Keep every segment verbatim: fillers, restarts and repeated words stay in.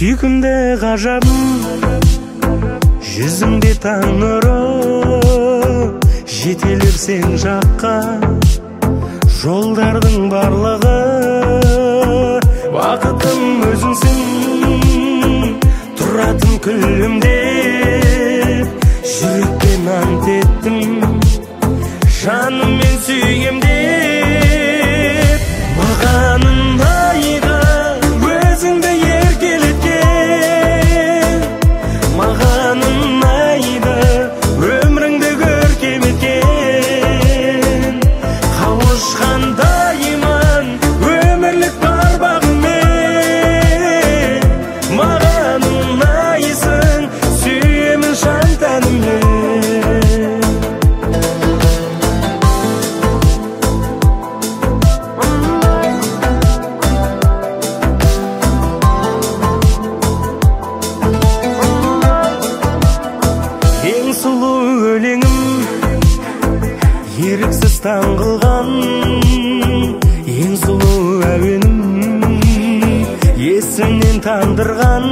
Сүйкімді ғажабым, жүзіңде таң нұры, жетелер сен жаққа жолдардың барлығы. Бақытым өзіңсің, тұратын күлімдеп, жүрекпен ант еттім, жаныммен сүйем деп. Маған ұнайды өзіңді еркелеткен, маған ұнайды өміріңді көркем еткен. Қауышқандаймын өмірлік бар бағыммен, маған ұнайсың сүйемін жан тәніммен. Ең сұлу өлеңім, еріксіз таңғылған, ең сұлу әуенім, есімнен тандырған.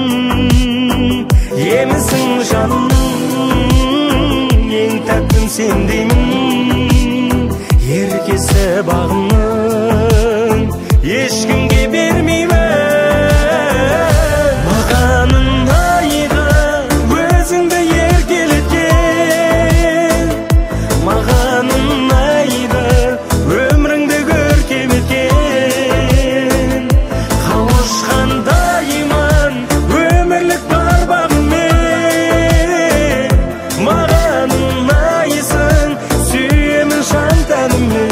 Емісің жанымның, ең тәттім сен деймін, еркесі бағымның ешкімге бермеймін. Маған ұнайды өзіңді еркелеткен, маған ұнайды өміріңді көркем еткен. Қауышқандаймын өмірлік бар бағыммен, маған ұнайсың сүйемін жан тәніммен.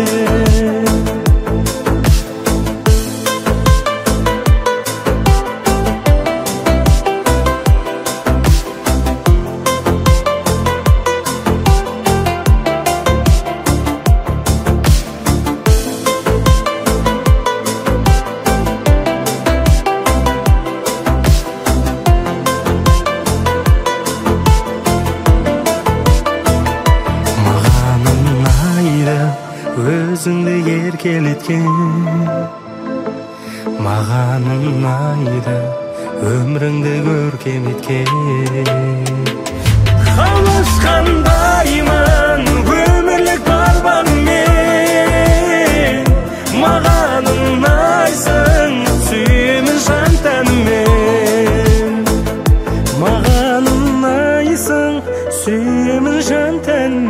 Өзіңді еркелеткен, маған ұнайды өміріңді көркем еткен. Қауышқандаймын өмірлік бар бағыммен, маған ұнайсың сүйемін жан тәніммен, маған ұнайсың сүйемін жан тәніммен.